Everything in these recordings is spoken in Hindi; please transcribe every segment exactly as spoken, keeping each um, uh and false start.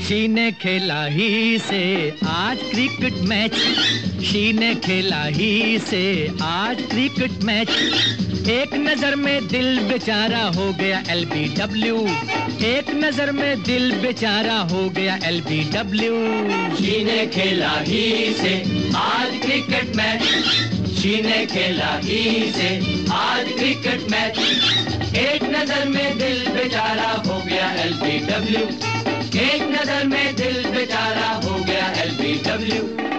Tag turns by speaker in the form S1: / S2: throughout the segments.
S1: शी ने खेला ही से आज क्रिकेट मैच, शी ने खेला ही से आज क्रिकेट मैच। एक नजर में दिल बेचारा हो गया एल बी डब्ल्यू, एक नजर में दिल बेचारा हो गया एल बी डब्ल्यू।
S2: शी ने खेला ही से आज क्रिकेट मैच, शी ने खेला ही से आज क्रिकेट मैच। एक नजर में दिल बेचारा हो गया एल बी डब्ल्यू, एक नजर में दिल बेचारा हो गया एल बी डब्ल्यू।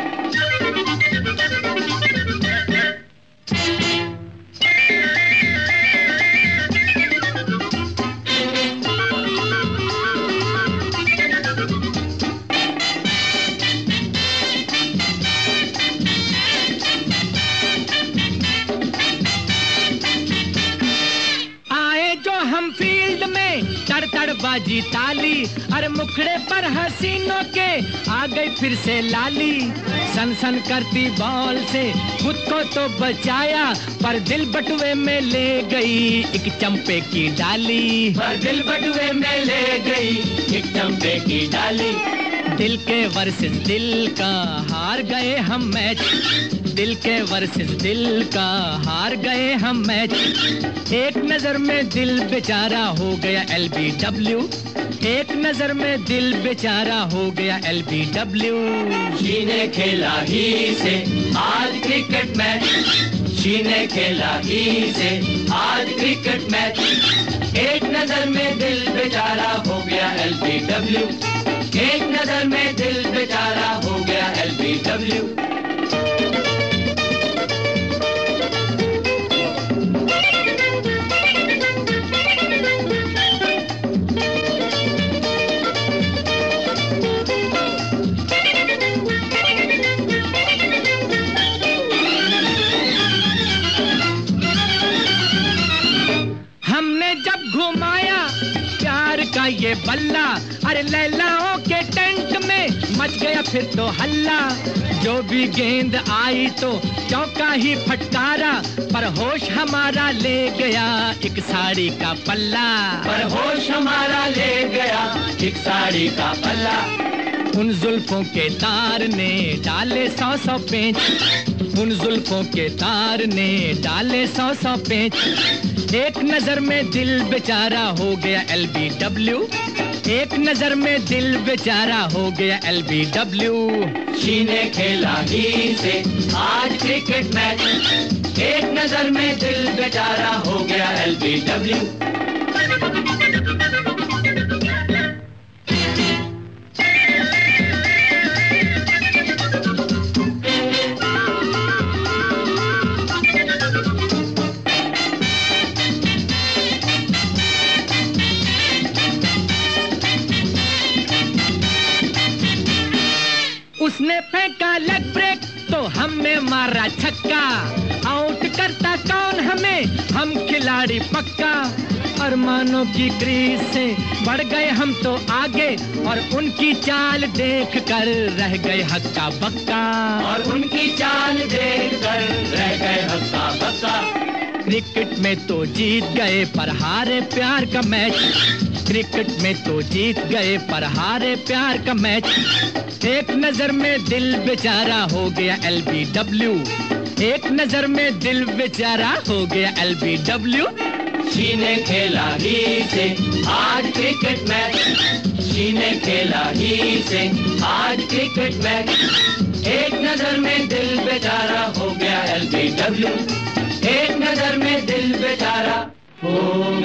S1: हम फील्ड में तड़ तड़ बाजी ताली, अरे मुखड़े पर हसीनों के आ गई फिर से लाली। सन सन करती बॉल से खुद को तो बचाया, पर दिल बटुए में ले गई एक चंपे की डाली,
S2: पर दिल बटुए में ले गई एक चंपे की डाली।
S1: दिल के वर्सेस दिल का हार गए हम मैच, दिल के वर्सेस दिल का हार गए हम मैच। एक नजर में दिल बेचारा हो गया एल बी डब्ल्यू, एक नजर में दिल बेचारा हो गया एल बी डब्ल्यू।
S2: शी ने खेला ही से आज क्रिकेट मैच, शी ने खेला ही से आज क्रिकेट मैच। एक नजर में दिल बेचारा हो गया एल बी डब्ल्यू, एक नजर में दिल बेचारा हो गया एल बी डब्ल्यू।
S1: हमने जब घुमाया प्यार का ये बल्ला, अरे लैलाओं के टेंट में मच गया फिर तो हल्ला। जो भी गेंद आई तो चौका ही फटकारा, पर होश हमारा ले गया एक साड़ी का पल्ला,
S2: पर होश हमारा ले गया एक साड़ी का पल्ला।
S1: उन जुल्फों के तार ने डाले सौ सौ पेंच, उन जुल्फों के तार ने डाले सौ सौ पेंच। एक नजर में दिल बेचारा हो गया एल बी डब्ल्यू, एक नजर में दिल बेचारा हो गया एल बी डब्ल्यू।
S2: शी ने खेला ही से आज क्रिकेट मैच, एक नजर में दिल बेचारा हो गया एल बी डब्ल्यू।
S1: उसने फेंका लेग ब्रेक तो हमने मारा छक्का, आउट करता कौन हमें, हम खिलाड़ी पक्का। अरमानों की क्रीज से बढ़ गए हम तो आगे, और उनकी चाल देख कर रह गए हक्का बक्का,
S2: और उनकी चाल देख कर रह गए हक्का बक्का।
S1: क्रिकेट में तो जीत गए पर हारे प्यार का मैच, क्रिकेट में तो जीत गए पर हारे प्यार का मैच। एक नजर में दिल बेचारा हो गया एल बी डब्ल्यू, एक नजर में दिल बेचारा हो गया एल बी डब्ल्यू।
S2: शी ने खेला ही से आज क्रिकेट मैच, शी ने खेला ही से आज क्रिकेट मैच। एक नजर में दिल बेचारा हो गया एल बी डब्ल्यू, एक नजर में दिल बेचारा हो